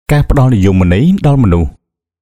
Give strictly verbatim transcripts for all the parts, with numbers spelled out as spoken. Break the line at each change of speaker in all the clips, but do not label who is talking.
ការផ្ដល់និយមន័យដល់មនុស្ស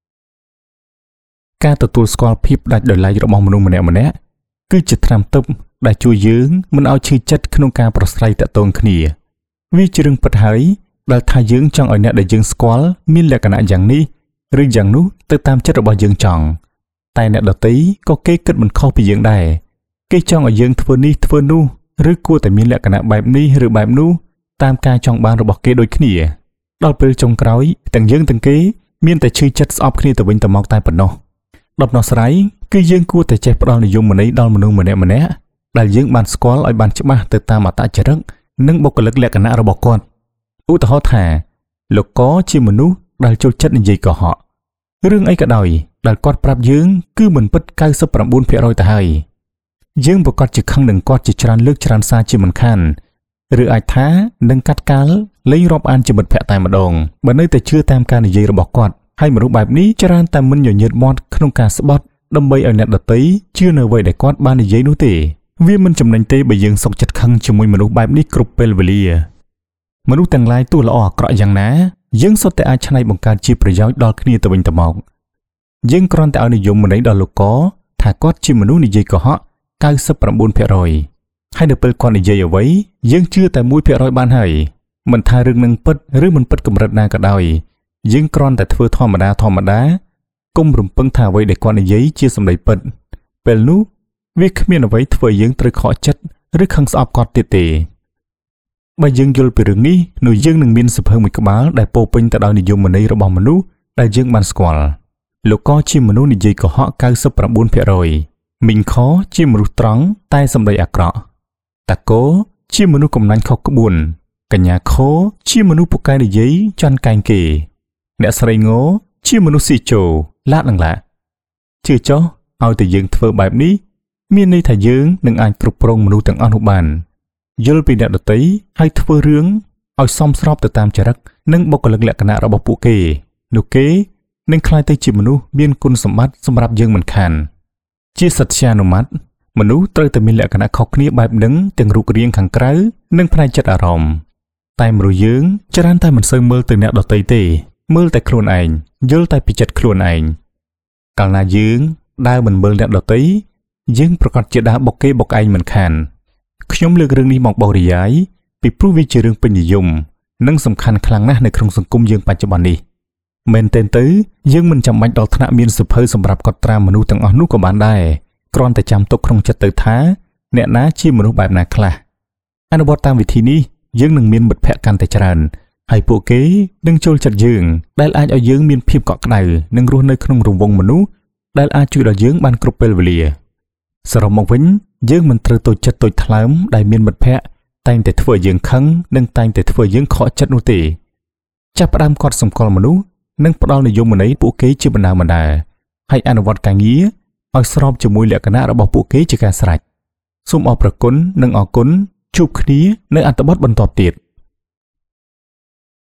ការទទួលស្គាល់ភាពដាច់ដោយឡែករបស់មនុស្សម្នាក់ម្នាក់គឺជាថ្នាំទិព្វដែលជួយយើងមិនឲ្យឈឺចិត្តក្នុងការប្រស្រ័យតាក់ទងគ្នាវាជារឿងពិតហើយដែលថាយើងចង់ឲ្យអ្នកដែលយើងស្គាល់មានលក្ខណៈយ៉ាងនេះឬយ៉ាងនោះទៅតាមចិត្តរបស់យើងចង់តែអ្នកដទៃក៏គេគិតមិនខុសពីយើងដែរគេចង់ឲ្យយើងធ្វើនេះធ្វើនោះឬគួរតែមានលក្ខណៈបែបនេះឬបែបនោះតាមការចង់បានរបស់គេដូចគ្នាដល់ពេលចុងក្រោយទាំងយើងទាំងគេមានតែឈឺចិត្តស្អប់គ្នាទៅវិញទៅមកតែប៉ុណ្ណោះដំណោះស្រាយគឺយើងគួរតែចេះផ្ដល់និយមន័យដល់មនុស្សម្នាក់ម្នាក់ដែលយើងបានស្គាល់ឲ្យបានច្បាស់ទៅតាមអត្តចរិតនិងបុគ្គលិកលក្ខណៈរបស់គាត់ឧទាហរណ៍ថាលោកកជាមនុស្សដែលចូលចិត្តនិយាយកុហករឿងអីក៏ដោយដែលគាត់ប្រាប់យើងគឺមិនពិត 九十九ភាគរយ ទៅហើយយើងប្រកាសជាខឹងនឹងគាត់ជាច្រើនលើកច្រើនសារជាមិនខានឬអាចថានឹងកាត់កាលលេងរាប់អានជាមិត្តភក្តិតែម្ដងបើនៅតែជឿតាមការនិយាយរបស់គាត់ហើយមនុស្សបែបនេះច្រើនតែមិនញញើតមាត់ក្នុងការស្បត់ដើម្បីឲ្យអ្នកដទៃជឿនៅអ្វីដែលគាត់បាននិយាយនោះទេវាមិនចំណេញទេបើយើងសុខចិត្តខឹងជាមួយមនុស្សបែបនេះគ្រប់ពេលវេលាមនុស្សទាំងឡាយទោះល្អអាក្រក់យ៉ាងណាយើងសុទ្ធតែអាចច្នៃបង្កើតជាប្រយោជន៍ដល់គ្នាទៅវិញទៅមកយើងគ្រាន់តែឲ្យនិយមន័យដល់លោកកថាគាត់ជាមនុស្សនិយាយកុហក 九十九ភាគរយ ហើយនៅពេលគាត់និយាយអ្វីយើងជឿតែ មួយភាគរយ បានហើយមិនថារឿងនឹងពិតឬមិនពិតកម្រិតណាក៏ដោយយើងគ្រាន់តែធ្វើធម្មតាធម្មតាកុំរំពឹងថាអ្វីដែលគាត់និយាយជាសម្ដីពិតពេលនោះវាគ្មានអ្វីធ្វើយើងត្រូវខកចិត្តឬខឹងស្អប់គាត់ទៀតទេបើយើងយល់ពីរឿងនេះនោះយើងនឹងមានសភៅមួយក្បាលដែលពោពេញទៅដោយនិយមន័យរបស់មនុស្សដែលយើងបានស្គាល់លោកកជាមនុស្សនិយាយកុហក 九十九ភាគរយ មីងខជាមនុស្សត្រង់តែសម្ដីអាក្រក់តាកូជាមនុស្សកំណាញ់ខុសក្បួនកញ្ញាខជាមនុស្សពូកែនិយាយចន់កែងគេអ្នកស្រីងជាមនុស្សស៊ីជោឡាក់នឹងឡាក់ជឿចុះឲ្យតែយើងធ្វើបែបនេះមានន័យថាយើងនឹងអាចគ្រប់គ្រងមនុស្សទាំងអស់នោះបានយល់ពីអ្នកដទៃហើយធ្វើរឿងឲ្យសមស្របទៅតាមចរិតនិងបុគ្គលិកលក្ខណៈរបស់ពួកគេនោះគេនឹងក្លាយទៅជាមនុស្សមានគុណសម្បត្តិសម្រាប់យើងមិនខានជាសត្យានុម័តមនុស្សត្រូវតែមានលក្ខណៈខុសគ្នាបែបហ្នឹងទាំងរូបរាងខាងក្រៅនិងផ្នែកចិត្តអារម្មណ៍តែមនុស្សយើងច្រើនតែមិនសូវមើលទៅអ្នកដទៃទេមើលតែខ្លួនឯងយល់តែពីចិត្តខ្លួនឯងកាលណាយើងដើរមិនមើលអ្នកដទៃយើងប្រកាសជាដើរបុកគេបុកឯងមិនខានខ្ញុំលើករឿងនេះមកបរិយាយពីព្រោះវាជារឿងពេញនិយមនិងសំខាន់ខ្លាំងណាស់នៅក្នុងសង្គមយើងបច្ចុប្បន្ននេះមែនទែនទៅយើងមិនចាំបាច់ដល់ថ្នាក់មានសភៅសម្រាប់កត់ត្រាមនុស្សទាំងអស់នោះក៏បានដែរគ្រាន់តែចាំទុកក្នុងចិត្តទៅថាអ្នកណាជាមនុស្សបែបណាខ្លះអនុវត្តតាមវិធីនេះយើងនឹងមានមិត្តភក្តិកាន់តែច្រើនហើយពួកគេនឹងចូលចិត្តយើងដែលអាចឲ្យយើងមានភាពកក់ក្ដៅនិងរស់នៅក្នុងរង្វង់មនុស្សដែលអាចជួយដល់យើងបានគ្រប់ពេលវេលាសរុបមកវិញយើងមិនត្រូវតូចចិត្តតូចថ្លើមដែលមានមិត្តភក្តិតែងតែធ្វើឲ្យយើងខឹងនិងតែងតែធ្វើឲ្យយើងខកចិត្តនោះទេចាប់ផ្ដើមកត់សម្គាល់មនុស្សនិងផ្ដល់និយមន័យពួកគេជាបណ្ដាបណ្ដាហើយអនុវត្តការងារឲ្យស្របជាមួយលក្ខណៈរបស់ពួកគេជាការស្រេចសូមអរព្រគុណនិងអរគុណជួបគ្នានៅអត្ថបទបន្តទៀត